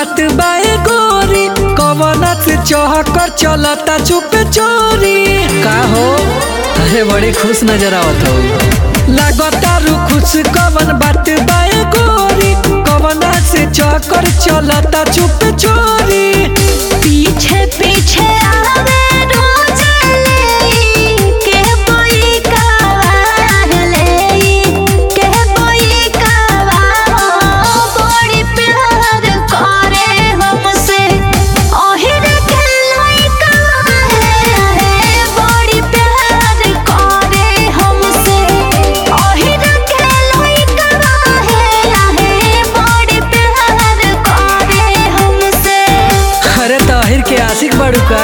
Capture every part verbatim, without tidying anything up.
बात बाए गोरी कवना से चहकर चलता चुप चोरी का हो। अरे बड़ी खुश नजर आवत हो लागता रू खुश कवन बात बाए गोरी कवना से चहकर चलता चुप चोरी। पीछे पीछे आवे रोज ले के बोई कावार ले के बोई कावा बड़ी प्यार करे हमसे ओहिर के लइका है बड़ी प्यार करे हमसे ओहिर के लइका है बड़ी प्यार करे हमसे। अरे ताहिर के आशिक बड़ू का।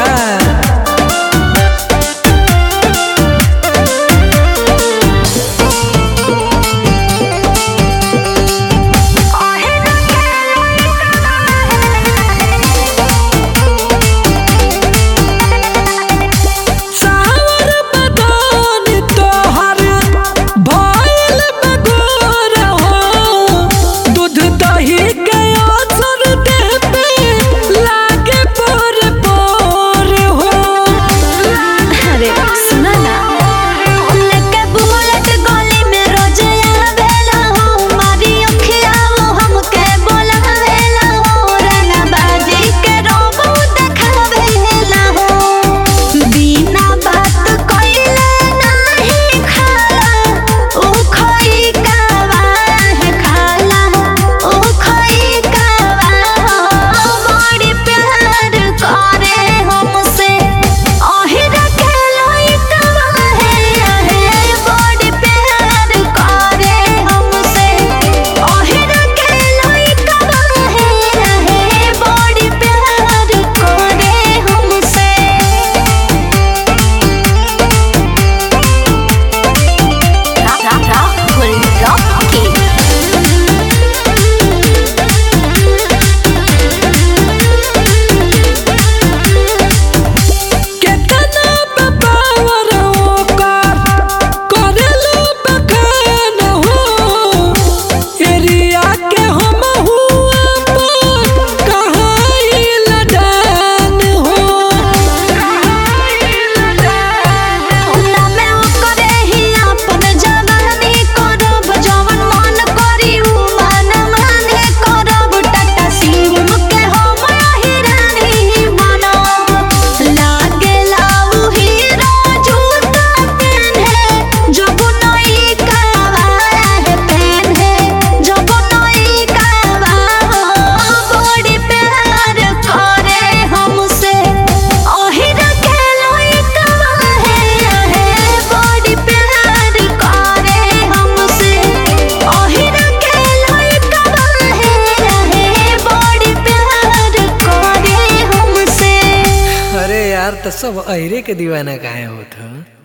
तो सब अहिरे के दीवाना काहे होत ह।